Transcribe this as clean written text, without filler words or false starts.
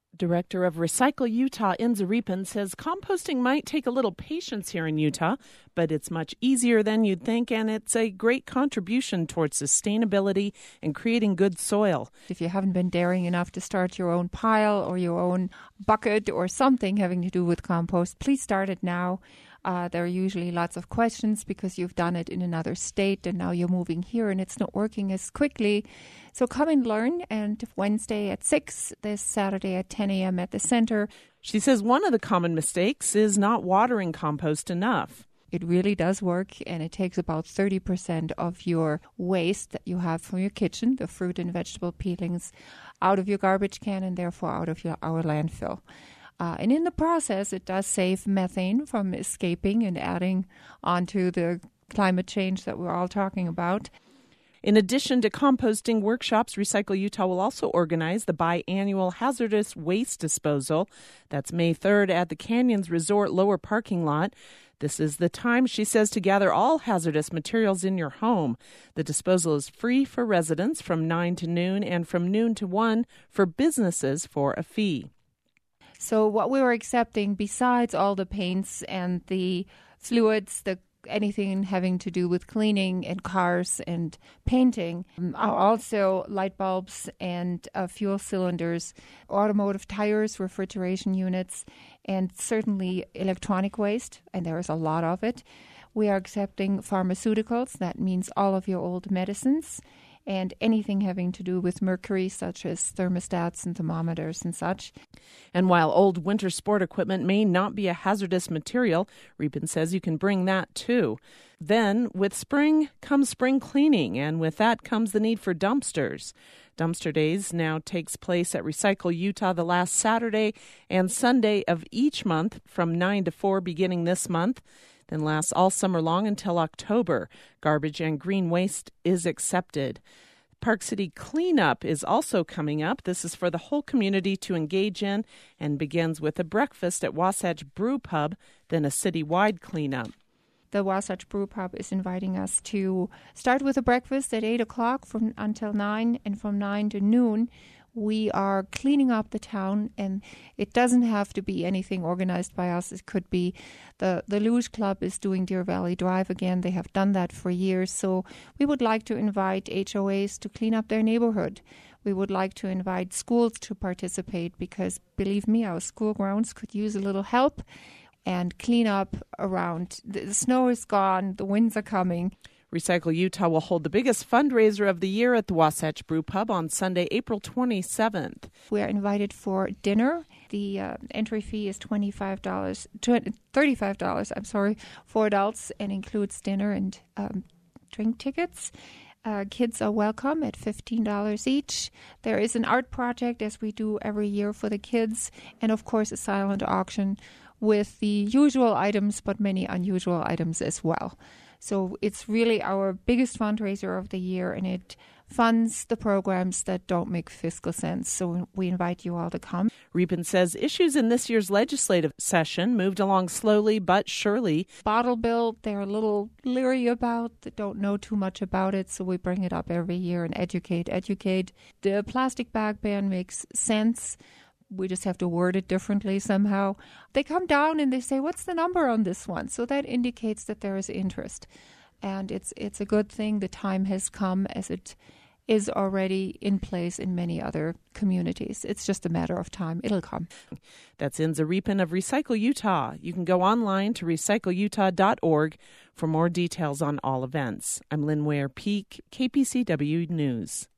Director of Recycle Utah, Inza Riepen, says composting might take a little patience here in Utah, but it's much easier than you'd think, and it's a great contribution towards sustainability and creating good soil. If you haven't been daring enough to start your own pile or your own bucket or something having to do with compost, please start it now. There are usually lots of questions because you've done it in another state and now you're moving here and it's not working as quickly. So come and learn. And Wednesday at 6, this Saturday at 10 a.m. at the center. She says one of the common mistakes is not watering compost enough. It really does work, and it takes about 30% of your waste that you have from your kitchen, the fruit and vegetable peelings, out of your garbage can and therefore out of our landfill. And in the process, it does save methane from escaping and adding onto the climate change that we're all talking about. In addition to composting workshops, Recycle Utah will also organize the biannual hazardous waste disposal. That's May 3rd at the Canyons Resort lower parking lot. This is the time, she says, to gather all hazardous materials in your home. The disposal is free for residents from 9 to noon and from noon to 1 for businesses for a fee. So what we were accepting, besides all the paints and the fluids, anything having to do with cleaning and cars and painting, are also light bulbs and fuel cylinders, automotive tires, refrigeration units, and certainly electronic waste, and there is a lot of it. We are accepting pharmaceuticals. That means all of your old medicines and anything having to do with mercury, such as thermostats and thermometers and such. And while old winter sport equipment may not be a hazardous material, Riepen says you can bring that too. Then, with spring comes spring cleaning, and with that comes the need for dumpsters. Dumpster Days now takes place at Recycle Utah the last Saturday and Sunday of each month from 9 to 4 beginning this month. Then lasts all summer long until October. Garbage and green waste is accepted. Park City Cleanup is also coming up. This is for the whole community to engage in and begins with a breakfast at Wasatch Brew Pub, then a citywide cleanup. The Wasatch Brew Pub is inviting us to start with a breakfast at 8 o'clock until 9, and from 9 to noon, we are cleaning up the town, and it doesn't have to be anything organized by us. It could be the Luge Club is doing Deer Valley Drive again. They have done that for years. So we would like to invite HOAs to clean up their neighborhood. We would like to invite schools to participate because, believe me, our school grounds could use a little help and clean up around. The snow is gone. The winds are coming. Recycle Utah will hold the biggest fundraiser of the year at the Wasatch Brew Pub on Sunday, April 27th. We are invited for dinner. The entry fee is $35 for adults, and includes dinner and drink tickets. Kids are welcome at $15 each. There is an art project, as we do every year for the kids, and of course a silent auction with the usual items, but many unusual items as well. So it's really our biggest fundraiser of the year, and it funds the programs that don't make fiscal sense. So we invite you all to come. Riepen says issues in this year's legislative session moved along slowly but surely. Bottle bill, they're a little leery about, they don't know too much about it, so we bring it up every year and educate. The plastic bag ban makes sense. We just have to word it differently somehow. They come down and they say, what's the number on this one? So that indicates that there is interest. And it's a good thing. The time has come, as it is already in place in many other communities. It's just a matter of time. It'll come. That's Inza Riepen of Recycle Utah. You can go online to recycleutah.org for more details on all events. I'm Lynn Ware Peak, KPCW News.